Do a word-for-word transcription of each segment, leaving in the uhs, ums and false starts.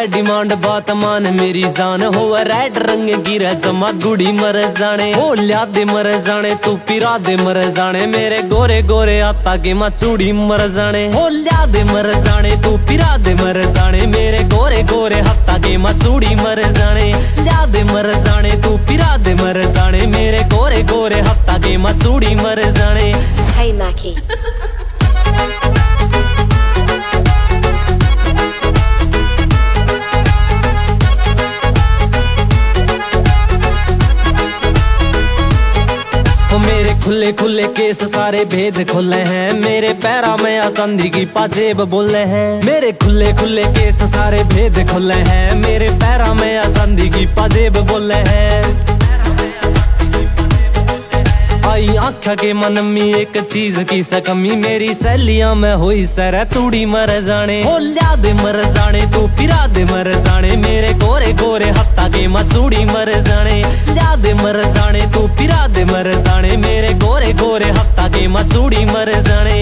Demand बात मान मेरी जान हो रेड रंग गिरा जमा गुड़ी मर जाने हो लिया दे मर जाने तू पिरा दे मर जाने मेरे गोरे गोरे आता के माँ चूड़ी मर जाने हो लिया दे मर जाने तू पिरा दे मर जाने मेरे गोरे गोरे हत्ता के माँ चूड़ी मर जाने लिया दे मर जाने तू पिरा दे मर जाने मेरे गोरे गोरे हत्ता के माँ चूड़ी मर जाने। Hey Mackie. मेरे खुले खुले केस सारे भेद खोले हैं मेरे पैरा में आ चांदी की पाजेब बोले हैं मेरे खुले खुले केस सारे भेद खोले हैं मेरे पैरा में आ चांदी की पाजेब बोले हैं। आई आँखा के मन में एक चीज की सकमी मेरी सहेलियां में हुई सर तूड़ी मर जाने हो लिया दे मर जाने तू पिरा दे मर जाने मेरे गोरे गोरे हत्ता के मचूड़ी मर जाने लिया दे मर जाने तू पिरा दे मर जाने मेरे गोरे गोरे हत्ता के मचूड़ी मर जाने।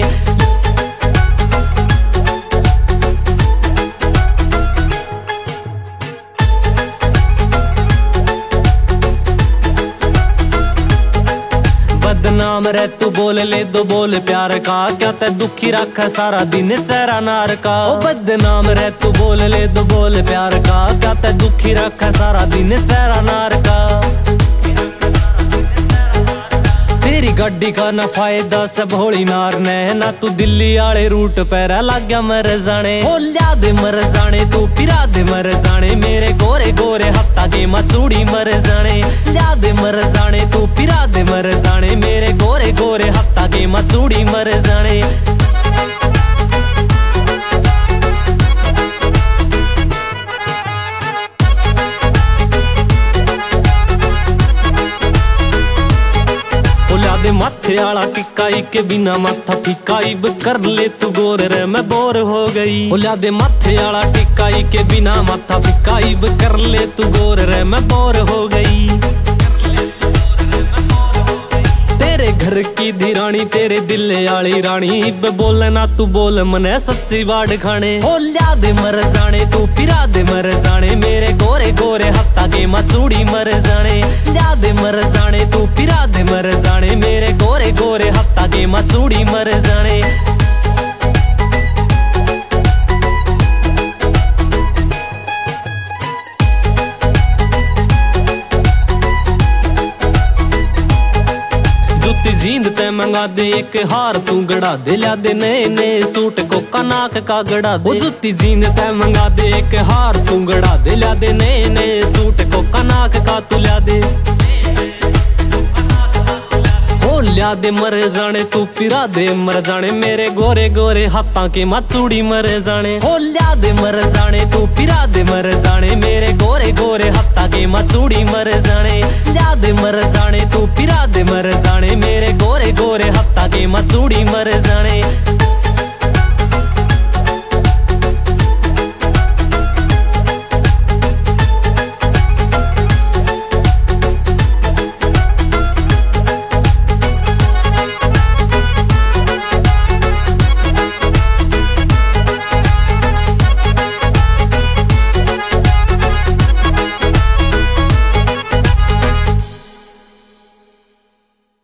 बदनाम रे तू बोल ले दो बोल प्यार का क्या ते दुखी रखा सारा दिन चेहरा नार का ओ बदनाम रे तू बोल ले दो बोल प्यार का क्या ते दुखी रखा सारा दिन चेहरा नार का। तेरी गड्डी का ना फायदा सब होली नार ने ना तू दिल्ली आले रूट पर लग गया मर जाने हो लिया दे मर जाने तू पिरा दे मर जाने मेरे गोरे गोरे हत्ता के मचूड़ी मर जाने लिया दे मर जाने तू पिरा दे मर जाने मेरे गोरे गोरे हत्ता के मचूड़ी मर जाने। दे माथे आला टिक्का के बिना माथा फीका इब कर ले तू गोर रे मैं बोर हो गई बोलिया दे माथे आला टिक्का के बिना माथा फीका इब कर ले तू गोर रे मैं बोर हो गई। तेरे घर की धीरानी तेरे दिल आली रानी इब बोले ना तू बोल मने सच्ची बाड़ खाने हो लिया दे मर जाने तू पिरा दे मर जाने मेरे गोरे गोरे हत्ता के मचूड़ी मर जाने लिया दे मर जाने तू पिरा दे मर जाने मेरे गोरे गोरे हत्ता के मचूड़ी मर जाने। जींद ते मंगा दे एक हार तू गड़ा दे लिया दे नए नए सूट को कनाक का गड़ा दे जुत्ती जींद ते मंगा दे एक हार तू गड़ा दे लिया दे नए नए सूट को कनाक का तू लिया दे हो लिया दे मर जाने तू पिरा दे मर जाने मेरे गोरे गोरे हाथा के मचूड़ी मर जाने हो लिया दे मर जाने तू पिरा दे मर जाने मेरे गोरे गोरे हत्ता के मचूड़ी मर जाने लिया दे मर जाने तू पिरा दे मर जाने मेरे गोरे गोरे हत्ता के मचूड़ी मर जाने।